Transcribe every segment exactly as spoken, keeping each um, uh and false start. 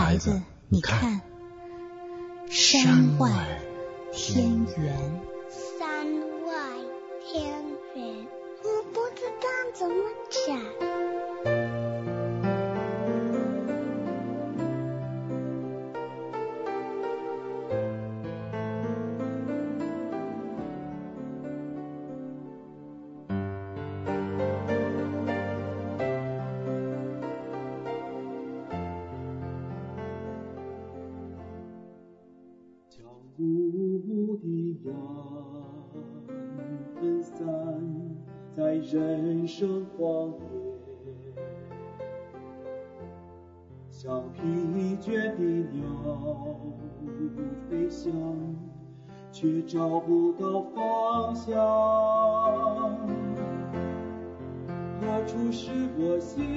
孩子，你看，山外天圆。 山外天圆，我不知道怎么讲。 雾的阳分散在人生荒野，像疲倦的鸟飞翔，却找不到方向。何处是我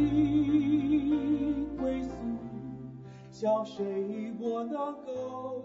心归宿？向谁我能够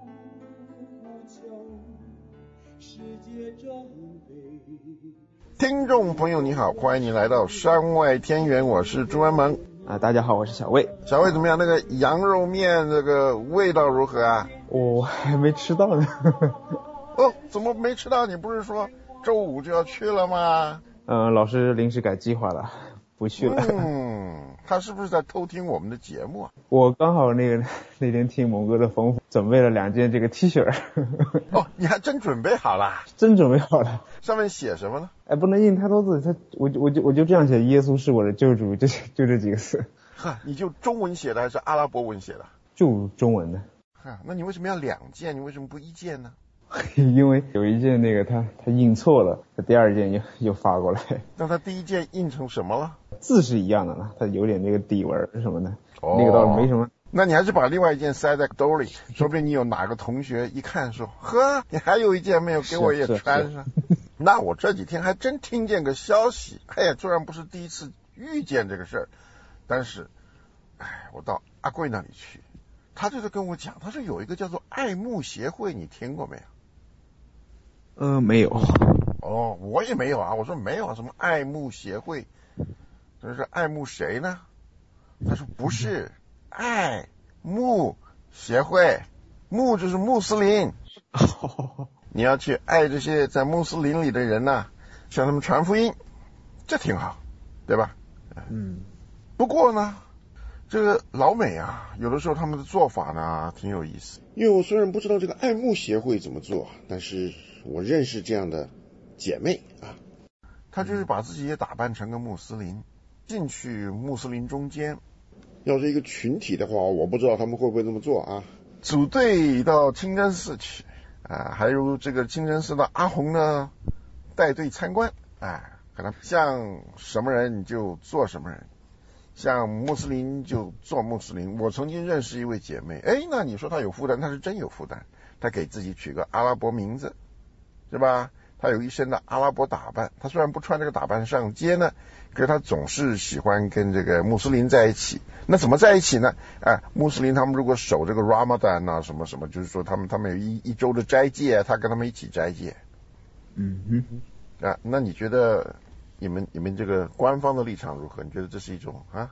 听众朋友你好，欢迎你来到山外天圆，我是朱文萌啊，大家好，我是小魏。 小魏怎么样？那个羊肉面这个味道如何啊？ 我还没吃到呢。 哦，怎么没吃到？你不是说周五就要去了吗？ 嗯，老师临时改计划了，不去了。 嗯，他是不是在偷听我们的节目啊？ 我刚好那个那天听蒙哥的丰富，准备了两件这个 T 恤。 哦，你还真准备好了？ 真准备好了。 上面写什么呢？ 哎，不能印太多字，他我我就我就这样写，耶稣是我的救主，就就这几个字。 哈，你就中文写的还是阿拉伯文写的？ 就中文的。 哈，那你为什么要两件？你为什么不一件呢？ 因为有一件那个他他印错了，他第二件又又发过来。 那他第一件印成什么了？ 字是一样的了，他有点那个底纹什么的， 哦、 那个倒是没什么。 那你还是把另外一件塞在兜里，说不定你有哪个同学一看说，呵，你还有一件没有给我也穿上。那我这几天还真听见个消息，哎呀，虽然不是第一次遇见这个事儿，但是，哎，我到阿贵那里去，他就是跟我讲，他说有一个叫做爱慕协会，你听过没有？ 呃，没有。 哦，我也没有啊。我说没有啊，什么爱慕协会？这是爱慕谁呢？他说不是，爱慕协会，慕就是穆斯林。你要去爱这些在穆斯林里的人呐、啊，向他们传福音，这挺好，对吧？ 嗯。 不过呢，这个老美啊，有的时候他们的做法呢挺有意思。因为我虽然不知道这个爱慕协会怎么做，但是我认识这样的姐妹啊，她就是把自己也打扮成个穆斯林，进去穆斯林中间。要是一个群体的话，我不知道他们会不会这么做啊。组队到清真寺去啊，还有这个清真寺的阿红呢，带队参观，哎，可能像什么人你就做什么人，像穆斯林就做穆斯林。我曾经认识一位姐妹，哎，那你说她有负担，她是真有负担，她给自己取个阿拉伯名字，是吧？她有一身的阿拉伯打扮，她虽然不穿这个打扮上街呢，可是她总是喜欢跟这个穆斯林在一起。那怎么在一起呢？哎，穆斯林他们如果守这个 Ramadan 啊，什么什么，就是说他们他们有一一周的斋戒，他跟他们一起斋戒。 嗯哼。 啊，那你觉得你们你们这个官方的立场如何？你觉得这是一种啊？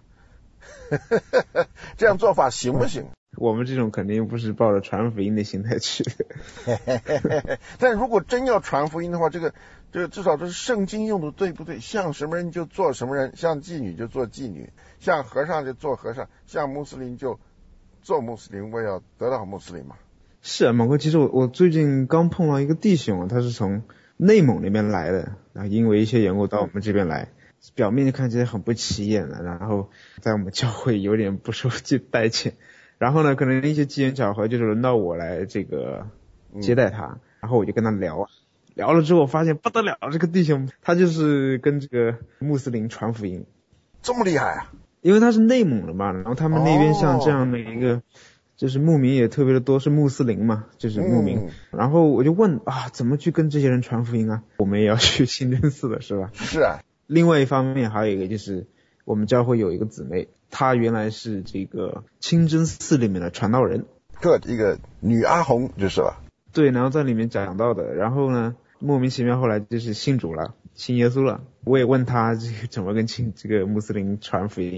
这样做法行不行？ 我们这种肯定不是抱着传福音的心态去的。 但如果真要传福音的话，这个这个至少这是圣经用的，对不对？像什么人就做什么人，像妓女就做妓女，像和尚就做和尚，像穆斯林就做穆斯林，我要得到穆斯林嘛。 是啊，猛哥，其实我我最近刚碰到一个弟兄，他是从内蒙那边来的，然后因为一些缘故到我们这边来，表面看起来很不起眼的，然后在我们教会有点不受待见。然后呢，可能一些机缘巧合，就是轮到我来这个接待他，嗯、然后我就跟他聊，聊了之后发现不得了，这个弟兄他就是跟这个穆斯林传福音， 这么厉害啊！ 因为他是内蒙的嘛，然后他们那边像这样的一个，哦、就是牧民也特别的多，是穆斯林嘛，就是牧民。嗯、然后我就问啊，怎么去跟这些人传福音啊？我们也要去清真寺的是吧？ 是啊。 另外一方面还有一个就是我们教会有一个姊妹。她原来是这个清真寺里面的传道人， 个一个女阿红就是了。 对，然后在里面讲到的，然后呢，莫名其妙后来就是信主了，信耶稣了。我也问他这个怎么跟清这个穆斯林传福音，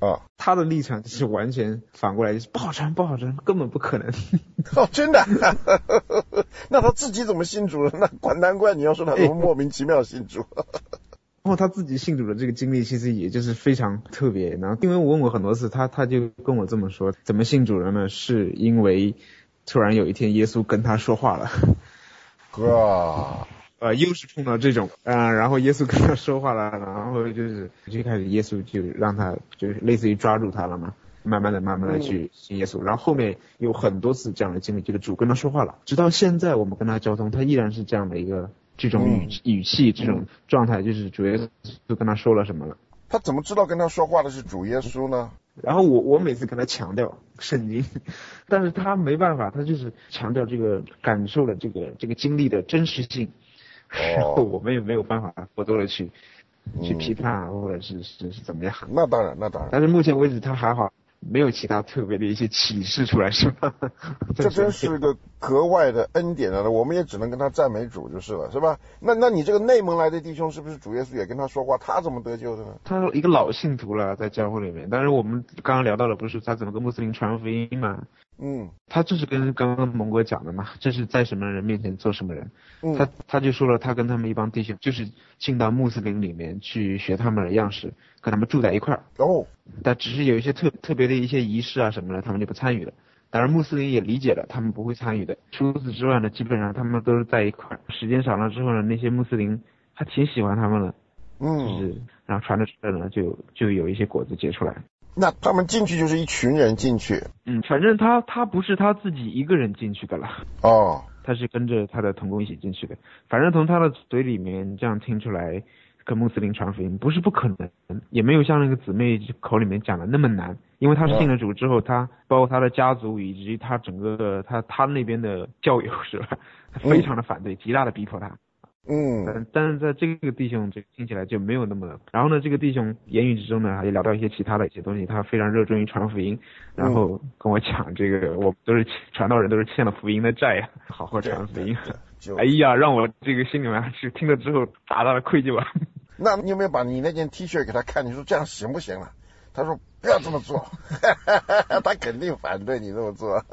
啊， 他的立场是完全反过来，就是不好传，不好传，根本不可能。 哦，真的？那他自己怎么信主了？那管难怪你要说他怎么莫名其妙信主。 然后他自己信主的这个经历其实也就是非常特别，然后因为我问过很多次，他他就跟我这么说，怎么信主了呢？是因为突然有一天耶稣跟他说话了。 哥， 呃，又是碰到这种，呃，然后耶稣跟他说话了，然后就是最开始耶稣就让他就是类似于抓住他了嘛，慢慢的慢慢的去信耶稣，然后后面有很多次这样的经历，这个主跟他说话了，直到现在我们跟他交通，他依然是这样的一个这种语、嗯、语气这种状态，就是主耶稣就跟他说了什么了。 他怎么知道跟他说话的是主耶稣呢？ 然后我我每次跟他强调圣经，但是他没办法，他就是强调这个感受的这个这个经历的真实性，然后我们也没有办法过多的去、嗯、去批判或者是是是怎么样。 那当然，那当然。 但是目前为止他还好，没有其他特别的一些启示出来，是吧？ 这真是个格外的恩典啊！我们也只能跟他赞美主就是了，是吧？那那你这个内蒙来的弟兄，是不是主耶稣也跟他说话？他怎么得救的呢？ 他一个老信徒了，在教会里面。但是我们刚刚聊到了，不是他怎么跟穆斯林传福音嘛？ 嗯， 他就是跟刚刚蒙哥讲的嘛，这是在什么人面前做什么人。 嗯， 他他就说了，他跟他们一帮弟兄就是进到穆斯林里面去学他们的样式，跟他们住在一块儿。 哦， 但只是有一些特特别的一些仪式啊什么的，他们就不参与了。当然穆斯林也理解了，他们不会参与的。除此之外呢，基本上他们都是在一块儿。时间长了之后呢，那些穆斯林还挺喜欢他们了。 嗯， 就是然后传着传着呢，就就有一些果子结出来。 那他们进去就是一群人进去。 嗯，反正他他不是他自己一个人进去的了。 哦， 他是跟着他的同工一起进去的。反正从他的嘴里面这样听出来，跟穆斯林传福音不是不可能，也没有像那个姊妹口里面讲的那么难。因为他信了主之后，他包括他的家族以及他整个他他那边的教友是吧，非常的反对，极大的逼迫他。 嗯， 但但是在这个弟兄这听起来就没有那么，然后呢，这个弟兄言语之中呢，还聊到一些其他的一些东西，他非常热衷于传福音，然后跟我讲这个，我们都是传道人，都是欠了福音的债呀，好好传福音。哎呀，让我这个心里面是听了之后大大的愧疚啊。 那你有没有把你那件 T 恤给他看？你说这样行不行了？他说不要这么做，他肯定反对你这么做。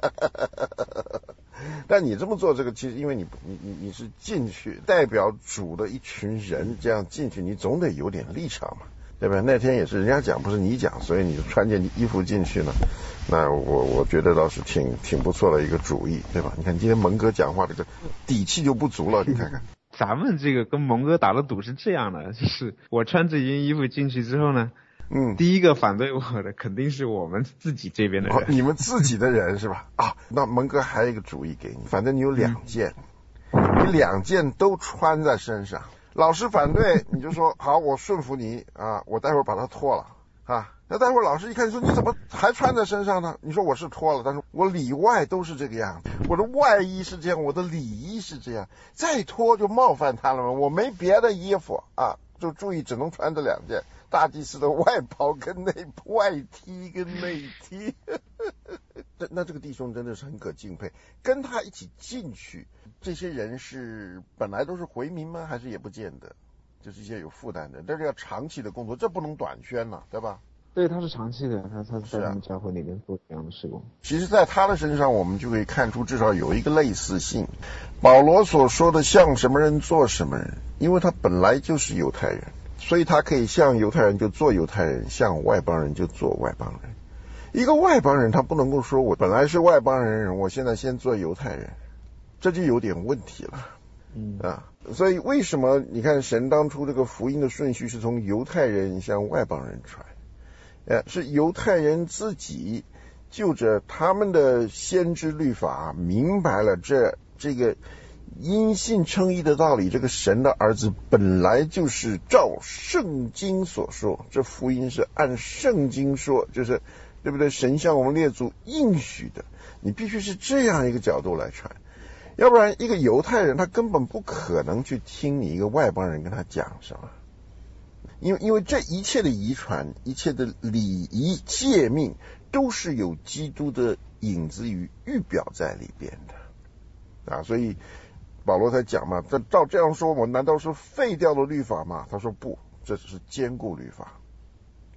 但你这么做，这个其实因为你你你你是进去代表主的一群人，这样进去，你总得有点立场嘛，对吧？那天也是人家讲，不是你讲，所以你就穿件衣服进去呢。那我我觉得倒是挺挺不错的一个主意，对吧？你看今天蒙哥讲话这个底气就不足了，你看看。 咱们这个跟蒙哥打的赌是这样的，就是我穿这件衣服进去之后呢。 嗯， 第一个反对我的肯定是我们自己这边的人， 哦、你们自己的人是吧？啊，那蒙哥还有一个主意给你，反正你有两件，嗯、你两件都穿在身上。老师反对，你就说好，我顺服你啊，我待会儿把它脱了啊。那待会儿老师一看说你怎么还穿在身上呢？你说我是脱了，但是我里外都是这个样子，我的外衣是这样，我的里衣是这样，再脱就冒犯他了嘛。我没别的衣服啊，就注意只能穿这两件。大祭司的外袍跟内外 T 跟内 T 这那这个弟兄真的是很可敬佩，跟他一起进去，这些人是本来都是回民吗？还是也不见得，就是一些有负担的，但是要长期的工作，这不能短宣了，对吧？ 对，他是长期的，他他在他们教会里面做这样的事工。 其实在他的身上我们就可以看出至少有一个类似性，保罗所说的像什么人做什么人，因为他本来就是犹太人，所以他可以像犹太人就做犹太人，像外邦人就做外邦人。一个外邦人他不能够说我本来是外邦人，我现在先做犹太人，这就有点问题了。 嗯啊，所以为什么你看神当初这个福音的顺序是从犹太人向外邦人传，呃，是犹太人自己就着他们的先知律法明白了这这个因信称义的道理，这个神的儿子本来就是照圣经所说，这福音是按圣经说，就是对不对？神向我们列祖应许的，你必须是这样一个角度来传，要不然一个犹太人他根本不可能去听你一个外邦人跟他讲什么，因为因为这一切的遗传，一切的礼仪诫命都是有基督的影子与预表在里边的啊，所以保罗才讲嘛，这照这样说，我难道是废掉了律法吗？他说不，这只是坚固律法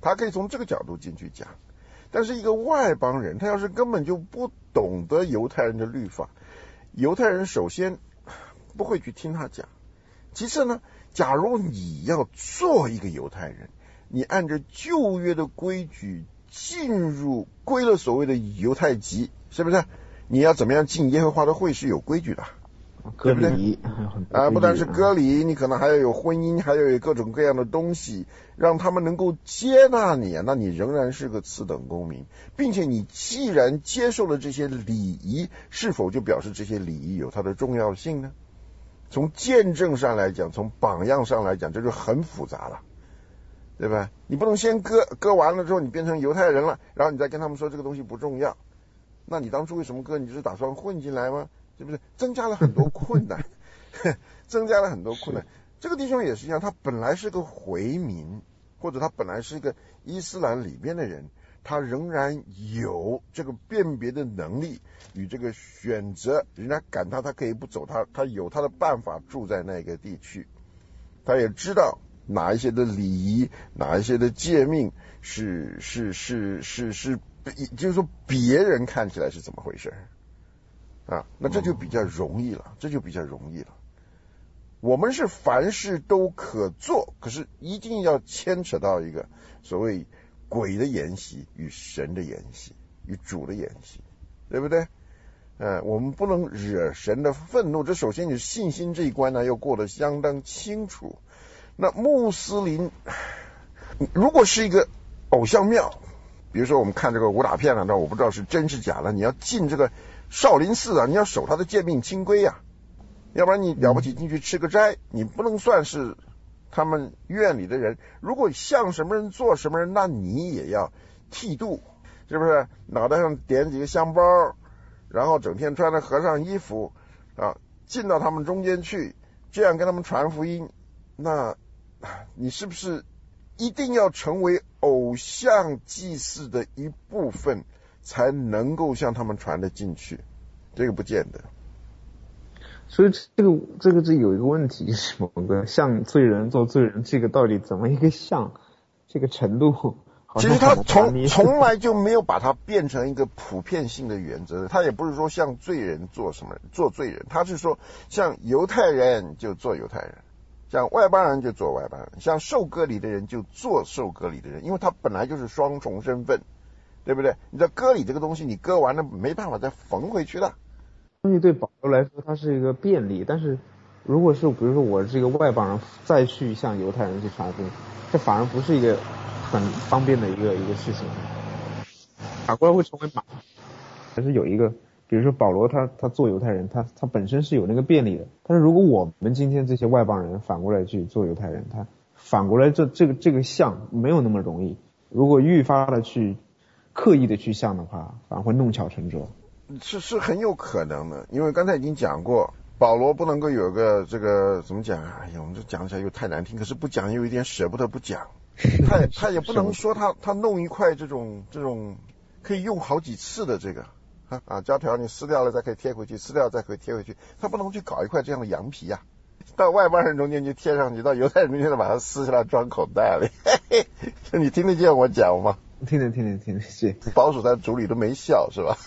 他可以从这个角度进去讲。但是一个外邦人，他要是根本就不懂得犹太人的律法，犹太人首先不会去听他讲，其次呢，假如你要做一个犹太人，你按照旧约的规矩进入归了所谓的犹太籍，是不是？你要怎么样进耶和华的会是有规矩的， 割礼啊，不但是割礼，你可能还要有婚姻，还要有各种各样的东西，让他们能够接纳你，那你仍然是个次等公民，并且你既然接受了这些礼仪，是否就表示这些礼仪有它的重要性呢？从见证上来讲，从榜样上来讲，这就很复杂了，对吧？你不能先割，割完了之后你变成犹太人了，然后你再跟他们说这个东西不重要，那你当初为什么割？你就是打算混进来吗？是不是增加了很多困难增加了很多困难。这个弟兄也是一样，他本来是个回民，或者他本来是一个伊斯兰里边的人，他仍然有这个辨别的能力与这个选择，人家赶他他可以不走，他他有他的办法住在那个地区，他也知道哪一些的礼仪，哪一些的诫命是是是是是就是说别人看起来是怎么回事啊，那这就比较容易了，这就比较容易了。我们是凡事都可做，可是一定要牵扯到一个所谓鬼的筵席与神的筵席与主的筵席，对不对？呃，我们不能惹神的愤怒，这首先你信心这一关呢要过得相当清楚。那穆斯林如果是一个偶像庙，比如说我们看这个武打片了，那我不知道是真是假了，你要进这个少林寺啊，你要守他的诫命清规啊，要不然你了不起进去吃个斋，你不能算是他们院里的人。如果像什么人做什么人，那你也要剃度，是不是？脑袋上点几个香包，然后整天穿着和尚衣服啊，进到他们中间去，这样跟他们传福音，那你是不是一定要成为偶像祭祀的一部分，才能够向他们传得进去？这个不见得。 所以这个这个这有一个问题，就是某个像罪人做罪人，这个到底怎么一个像这个程度？ 其实他从从来就没有把它变成一个普遍性的原则，他也不是说像罪人做什么做罪人，他是说像犹太人就做犹太人，像外邦人就做外邦人，像受割礼的人就做受割礼的人，因为他本来就是双重身份，对不对？你知道割礼这个东西，你割完了没办法再缝回去的。 东西对保罗来说，它是一个便利，但是如果是比如说我这个外邦人再去向犹太人去传福音，这反而不是一个很方便的一个一个事情，反过来会成为麻烦。还是有一个，比如说保罗他他做犹太人，他他本身是有那个便利的，但是如果我们今天这些外邦人反过来去做犹太人，他反过来这这个这个像没有那么容易。如果愈发的去刻意的去像的话，反而会弄巧成拙。 是是很有可能的，因为刚才已经讲过，保罗不能够有个这个怎么讲？哎呀，我们这讲起来又太难听，可是不讲又有一点舍不得不讲。他也他也不能说他他弄一块这种这种可以用好几次的这个啊啊胶条，你撕掉了再可以贴回去，撕掉再可以贴回去，他不能去搞一块这样的羊皮呀、啊，到外邦人中间就贴上去，到犹太人中间把它撕下来装口袋里。嘿嘿，你听得见我讲吗？ 听得听得听得见， 保守在主里都没笑是吧？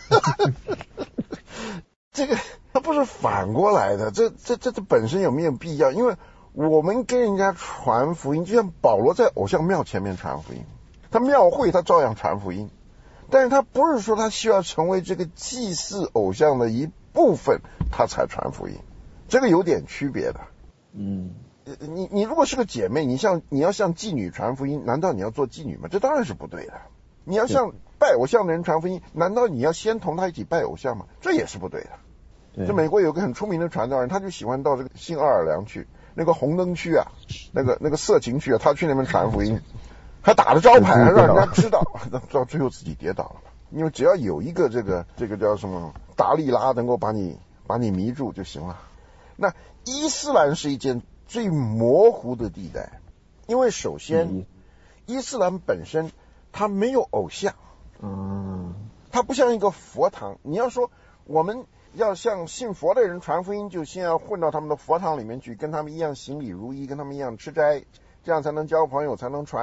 这个它不是反过来的，这这这这本身有没有必要？因为我们跟人家传福音，就像保罗在偶像庙前面传福音，他庙会他照样传福音，但是他不是说他需要成为这个祭祀偶像的一部分他才传福音，这个有点区别的。 嗯， 你你如果是个姐妹，你像你要向妓女传福音，难道你要做妓女吗？这当然是不对的。你要向拜偶像的人传福音，难道你要先同他一起拜偶像吗？这也是不对的。这美国有个很出名的传道人，他就喜欢到这个新奥尔良去，那个红灯区啊，那个那个色情区啊，他去那边传福音，还打着招牌，还让人家知道，到最后自己跌倒了。因为只要有一个这个这个叫什么达利拉能够把你把你迷住就行了。那伊斯兰是一件最模糊的地带，因为首先伊斯兰本身它没有偶像， 嗯， 它不像一个佛堂。你要说我们要向信佛的人传福音，就先要混到他们的佛堂里面去，跟他们一样行礼如仪，跟他们一样吃斋，这样才能交朋友，才能传。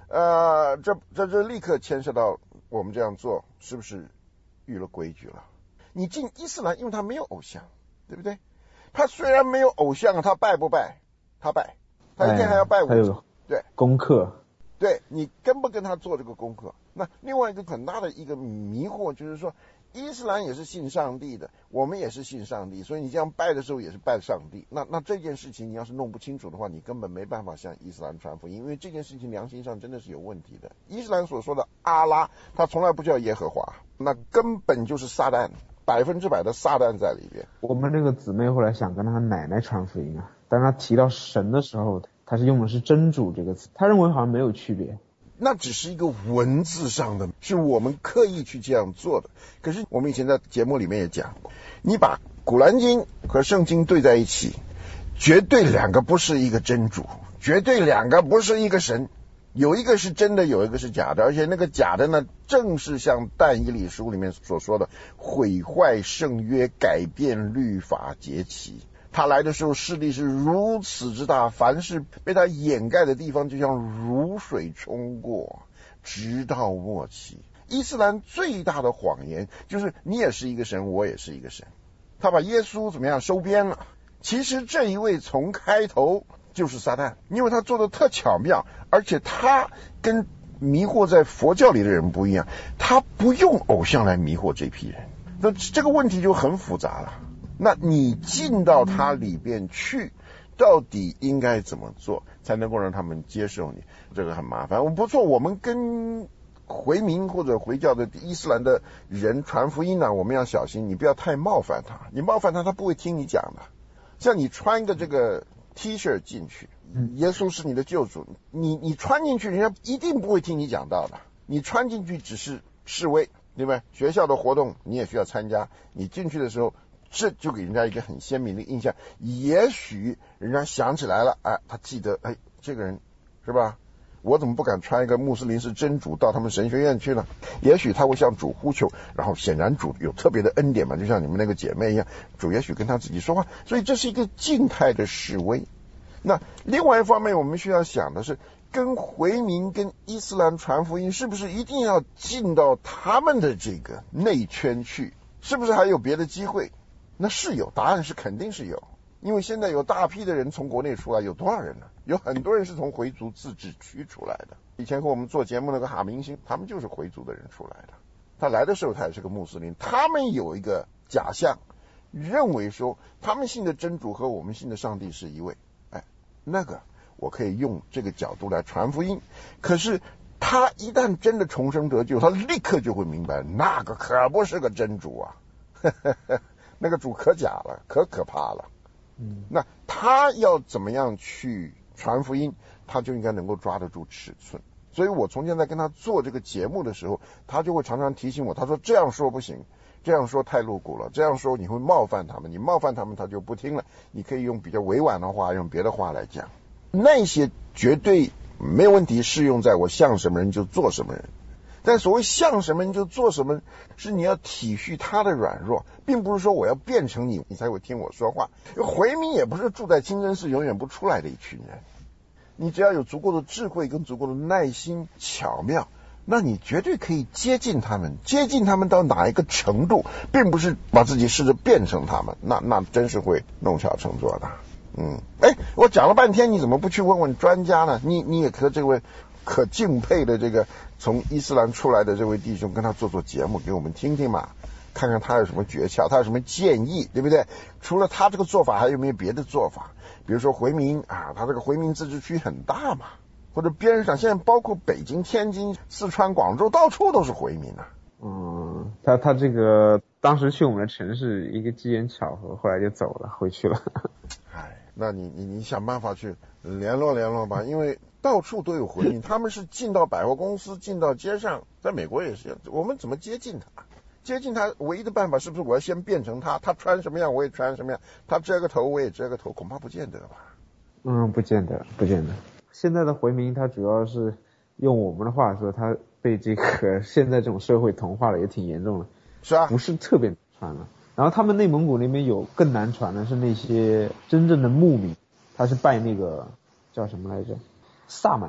呃，这这这立刻牵涉到我们这样做是不是逾了规矩了？你进伊斯兰，因为他没有偶像，对不对？他虽然没有偶像，他拜不拜？他拜，他一天还要拜五次，对， 功课。 对，你跟不跟他做这个功课？那另外一个很大的一个迷惑就是说，伊斯兰也是信上帝的，我们也是信上帝，所以你这样拜的时候也是拜上帝。那那这件事情你要是弄不清楚的话，你根本没办法向伊斯兰传福音，因为这件事情良心上真的是有问题的。伊斯兰所说的阿拉，他从来不叫耶和华，那根本就是撒旦，百分之百的撒旦在里边。 我们那个姊妹后来想跟她奶奶传福音啊，但她提到神的时候，她是用的是真主这个词，她认为好像没有区别。 那只是一个文字上的，是我们刻意去这样做的。可是我们以前在节目里面也讲过，你把古兰经和圣经对在一起，绝对两个不是一个真主，绝对两个不是一个神，有一个是真的，有一个是假的，而且那个假的呢，正是像但以理书里面所说的，毁坏圣约，改变律法节期。他来的时候势力是如此之大，凡是被他掩盖的地方就像如水冲过，直到末期。伊斯兰最大的谎言就是你也是一个神，我也是一个神。他把耶稣怎么样收编了？其实这一位从开头就是撒旦，因为他做的特巧妙，而且他跟迷惑在佛教里的人不一样，他不用偶像来迷惑这批人。那这个问题就很复杂了。那你进到他里边去，到底应该怎么做才能够让他们接受你？这个很麻烦。我不错，我们跟回民或者回教的伊斯兰的人传福音呢，我们要小心，你不要太冒犯他。你冒犯他，他不会听你讲的。像你穿个这个 T 恤进去，耶稣是你的救主，你你穿进去，人家一定不会听你讲道的。你穿进去只是示威，对吧？学校的活动你也需要参加，你进去的时候，这就给人家一个很鲜明的印象，也许人家想起来了，哎，他记得，哎，这个人是吧？我怎么不敢穿一个穆斯林是真主到他们神学院去呢？也许他会向主呼求，然后显然主有特别的恩典嘛，就像你们那个姐妹一样，主也许跟他自己说话，所以这是一个静态的示威。那另外一方面，我们需要想的是，跟回民跟伊斯兰传福音，是不是一定要进到他们的这个内圈去？是不是还有别的机会？那是有，答案是肯定是有，因为现在有大批的人从国内出来，有多少人呢？有很多人是从回族自治区出来的。以前和我们做节目那个哈明星，他们就是回族的人出来的。他来的时候他也是个穆斯林，他们有一个假象，认为说他们信的真主和我们信的上帝是一位。哎，那个我可以用这个角度来传福音。可是他一旦真的重生得救，他立刻就会明白，那个可不是个真主啊。呵呵呵，那个主可假了，可可怕了。嗯，那他要怎么样去传福音，他就应该能够抓得住尺寸。所以我从前在跟他做这个节目的时候，他就会常常提醒我，他说这样说不行，这样说太露骨了，这样说你会冒犯他们，你冒犯他们他就不听了，你可以用比较委婉的话，用别的话来讲。那些绝对没有问题，适用在我像什么人就做什么人。但所谓像什么人就做什么人，是你要体恤他的软弱，并不是说我要变成你，你才会听我说话。回民也不是住在清真寺永远不出来的一群人，你只要有足够的智慧跟足够的耐心巧妙，那你绝对可以接近他们。接近他们到哪一个程度，并不是把自己试着变成他们，那那真是会弄巧成拙的。嗯，哎，我讲了半天，你怎么不去问问专家呢？你你也和这位可敬佩的这个从伊斯兰出来的这位弟兄跟他做做节目给我们听听嘛，看看他有什么诀窍，他有什么建议，对不对？除了他这个做法还有没有别的做法？比如说回民啊，他这个回民自治区很大嘛，或者边上现在包括北京、天津、四川、广州，到处都是回民啊。 嗯，他他这个当时去我们的城市一个机缘巧合，后来就走了，回去了。 哎，那你你你想办法去联络联络吧，因为到处都有回民，他们是进到百货公司，进到街上，在美国也是。我们怎么接近他？接近他唯一的办法是不是我要先变成他？他穿什么样我也穿什么样，他遮个头我也遮个头，恐怕不见得吧？ 嗯，不见得，不见得。现在的回民他主要是用我们的话说，他被这个现在这种社会同化了，也挺严重的。 是啊， 不是特别难传了。然后他们内蒙古那边有更难传的是那些真正的牧民，他是拜那个叫什么来着？萨满教，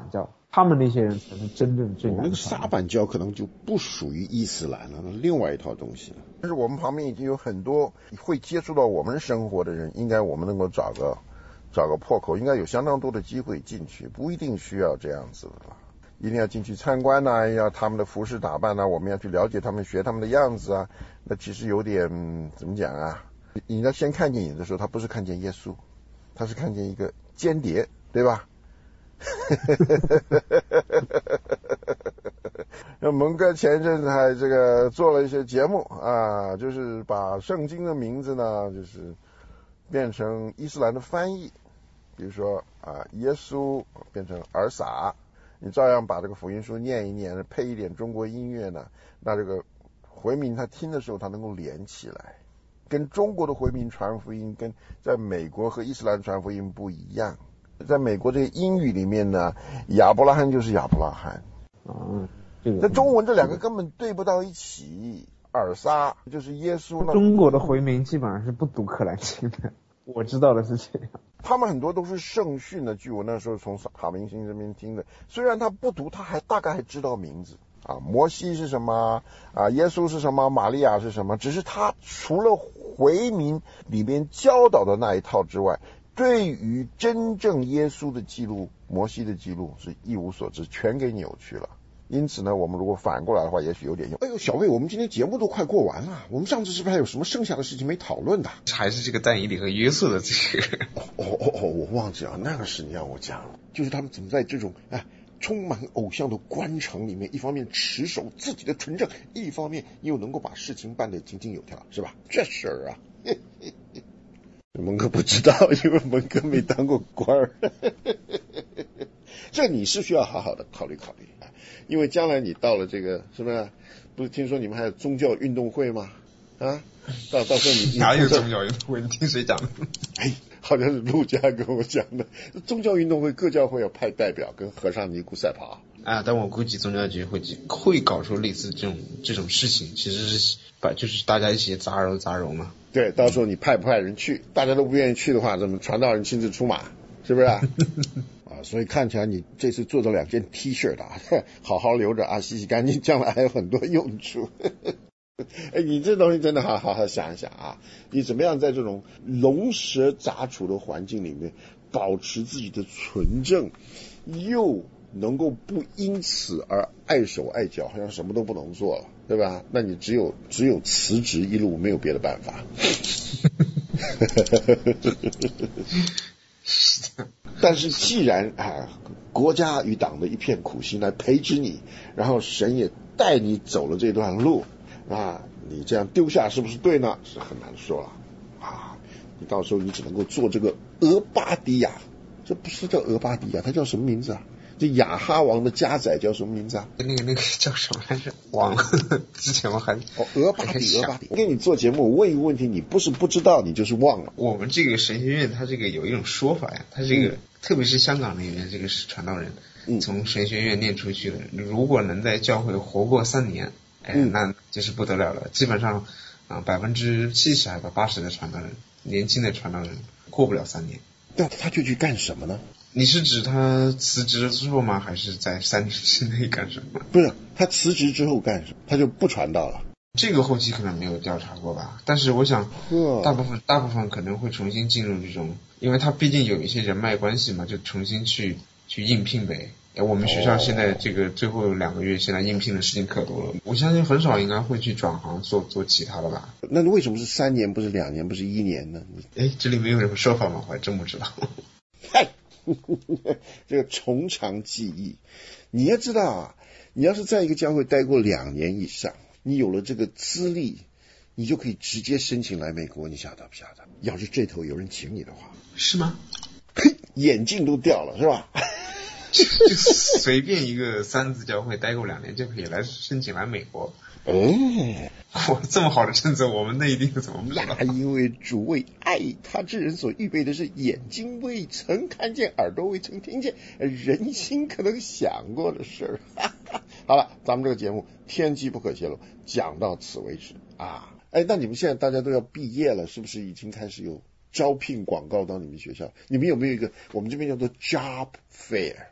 他们那些人才是真正正我那个撒板教可能就不属于伊斯兰了，那另外一套东西了。但是我们旁边已经有很多会接触到我们生活的人，应该我们能够找个找个破口，应该有相当多的机会进去，不一定需要这样子的了。一定要进去参观呐、啊，要他们的服饰打扮呐、啊，我们要去了解他们，学他们的样子啊。那其实有点、嗯、怎么讲啊？你要先看见你的时候，他不是看见耶稣，他是看见一个间谍，对吧？那蒙哥前一阵子还这个做了一些节目啊，就是把圣经的名字呢，就是变成伊斯兰的翻译，比如说啊，耶稣变成尔撒，你照样把这个福音书念一念，配一点中国音乐呢，那这个回民他听的时候他能够连起来，跟中国的回民传福音跟在美国和伊斯兰传福音不一样。在美国这个英语里面呢，亚伯拉罕就是亚伯拉罕， 嗯，这个在中文这两个根本对不到一起。尔撒就是耶稣， 中国的回民基本上是不读可兰经的，我知道的是这样。 他们很多都是圣训的，据我那时候从卡明星这边听的。虽然他不读，他还大概还知道名字啊，摩西是什么啊，耶稣是什么，玛利亚是什么，只是他除了回民里面教导的那一套之外，对于真正耶稣的记录、摩西的记录是一无所知，全给扭曲了。因此呢，我们如果反过来的话，也许有点用。哎呦，小魏，我们今天节目都快过完了，我们上次是不是还有什么剩下的事情没讨论的？ 还是这个但以理和约瑟的这个？ 哦哦哦，我忘记了，那个是你让我讲，就是他们怎么在这种哎充满偶像的官场里面，一方面持守自己的纯正，一方面又能够把事情办得井井有条，是吧？这事儿啊。蒙哥不知道，因为蒙哥没当过官儿。这你是需要好好的考虑考虑，因为将来你到了这个，是不是？不是听说你们还有宗教运动会吗？啊，到到时候你哪有宗教运动会？你听谁讲的？ 哎，好像是陆家跟我讲的，宗教运动会各教会要派代表跟和尚尼姑赛跑。 啊，但我估计宗教局会会搞出类似这种这种事情，其实是把就是大家一起杂糅杂糅嘛。 对，到时候你派不派人去，大家都不愿意去的话，怎么传道人亲自出马，是不是啊？啊，所以看起来你这次做的两件 T 恤的，好好留着啊，洗洗干净，将来还有很多用处。哎，你这东西真的好好好想一想啊，你怎么样在这种龙蛇杂处的环境里面，保持自己的纯正，又能够不因此而碍手碍脚，好像什么都不能做了，对吧？那你只有只有辞职一路，没有别的办法。但是既然啊，国家与党的一片苦心来培植你，然后神也带你走了这段路啊，你这样丢下是不是对呢？是很难说了啊。你到时候你只能够做这个俄巴底亚，这不是叫俄巴底亚，他叫什么名字啊？这亚哈王的家宰叫什么名字啊？ 那个那个叫什么来着？忘了。之前我还哦，俄巴底，俄巴底。我给你做节目，我问一个问题，你不是不知道，你就是忘了。 我们这个神学院，它这个有一种说法呀，它这个、嗯、特别是香港那边这个是传道人，嗯、从神学院念出去的，如果能在教会活过三年，哎，嗯、那就是不得了了。基本上啊，百分之七十还到八十的传道人，年轻的传道人过不了三年。 那他就去干什么呢？ 你是指他辞职之后吗？还是在三年之内干什么？ 不是，他辞职之后干什么？他就不传道了。 这个后期可能没有调查过吧，但是我想大部分大部分可能会重新进入这种，因为他毕竟有一些人脉关系嘛，就重新去去应聘呗。我们学校现在这个最后两个月，现在应聘的事情可多了，我相信很少应该会去转行做做其他的吧。 那为什么是三年不是两年不是一年呢？ 哎，这里面有什么说法吗？我还真不知道。 嗨。这个从长计议，你要知道啊，你要是在一个教会待过两年以上，你有了这个资历，你就可以直接申请来美国，你晓得不晓得？要是这头有人请你的话， 是吗？ 呸，眼镜都掉了，是吧？ 就随便一个三字教会待过两年就可以来申请来美国。 哎， 哇，这么好的政策，我们内地怎么不知道？ 那因为主为爱他之人所预备的是眼睛未曾看见，耳朵未曾听见，人心可能想过的事儿。好了，咱们这个节目天机不可泄露，讲到此为止啊。哎，那你们现在大家都要毕业了，是不是已经开始有招聘广告到你们学校？你们有没有一个我们这边叫做 job fair？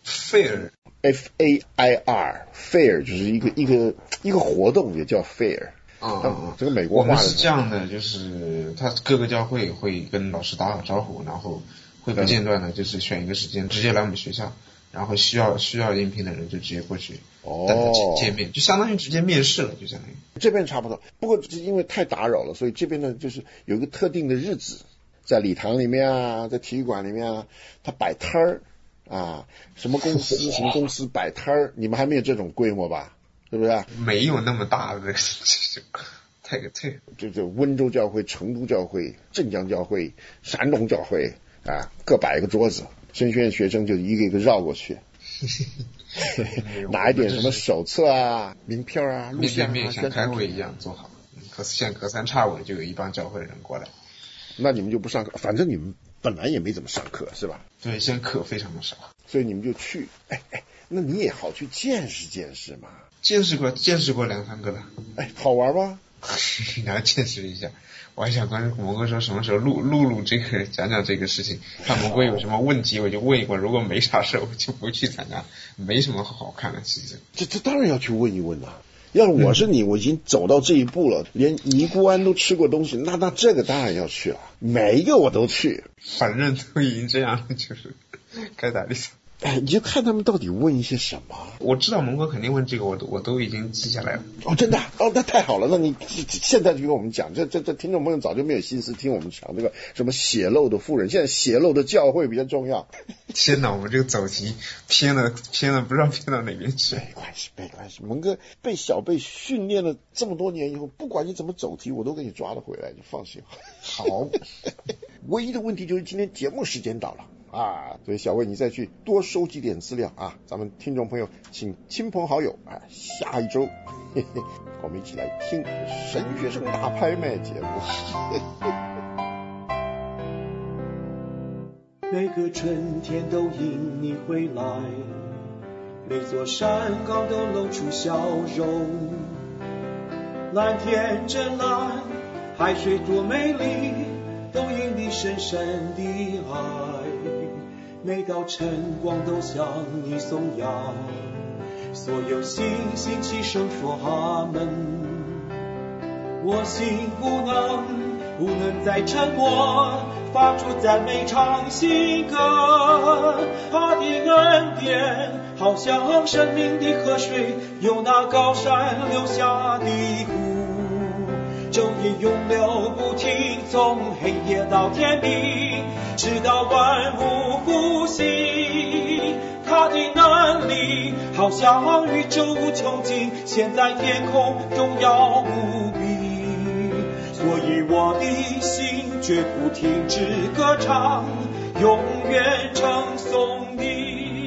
fair F A I R fair 就是一个一个一个活动，也叫 fair。 嗯嗯， 这个美国话我们是这样的，就是他各个教会会跟老师打好招呼，然后会不间断的，就是选一个时间直接来我们学校，然后需要需要应聘的人就直接过去等他见面，就相当于直接面试了，就相当于。 这边差不多，不过因为太打扰了，所以这边呢就是有一个特定的日子，在礼堂里面啊，在体育馆里面啊，他摆摊儿啊，什么公司什么公司摆摊儿，你们还没有这种规模吧？对不对？ 没有那么大的，太太， 这这温州教会、成都教会、镇江教会、山东教会啊，各摆一个桌子，神学院学生就一个一个绕过去，拿一点什么手册啊、名片啊、录像啊， 面对面像开会一样做好。可像隔三差五就有一帮教会的人过来。 那你们就不上课，反正你们本来也没怎么上课，是吧？ 对，现在课非常的少， 所以你们就去，哎哎，那你也好去见识见识嘛。 见识过，见识过两三个了。 哎，好玩吗？ 你要见识一下。我还想跟蘑哥说什么时候录录录这个，讲讲这个事情。看蘑哥有什么问题，我就问一问。如果没啥事，我就不去参加，没什么好看的。其实这这当然要去问一问啊。要是我是你，我已经走到这一步了，连尼姑庵都吃过东西，那那这个当然要去了，每一个我都去。 反正都已经这样了，就是该打理。 哎，你就看他们到底问一些什么。 我知道蒙哥肯定问这个，我都我都已经记下来了。 哦，真的？哦，那太好了，那你现在就跟我们讲，这这这听众朋友早就没有心思听我们讲这个什么血漏的妇人，现在血漏的教会比较重要。 天哪，我们这个走题偏了偏了，不知道偏到哪边去。 没关系，没关系，蒙哥被小贝训练了这么多年以后，不管你怎么走题，我都给你抓得回来，你放心。好，唯一的问题就是今天节目时间到了。啊，所以小魏你再去多收集点资料啊，咱们听众朋友请亲朋好友啊，下一周嘿嘿我们一起来听神学生大拍卖节目。 每个春天都因你回来，每座山岗都露出笑容，蓝天真蓝，海水多美丽，都因你深深的爱。每道晨光都向你颂扬，所有星星齐声说阿门。我心不能不能再沉默，发出赞美唱新歌。他的恩典好像生命的河水，由那高山流下的湖，昼夜永流不停，从黑夜到天明，直到万物复兴。他的能力好像宇宙穹尽，现在天空荣耀无比。所以我的心绝不停止歌唱，永远称颂你。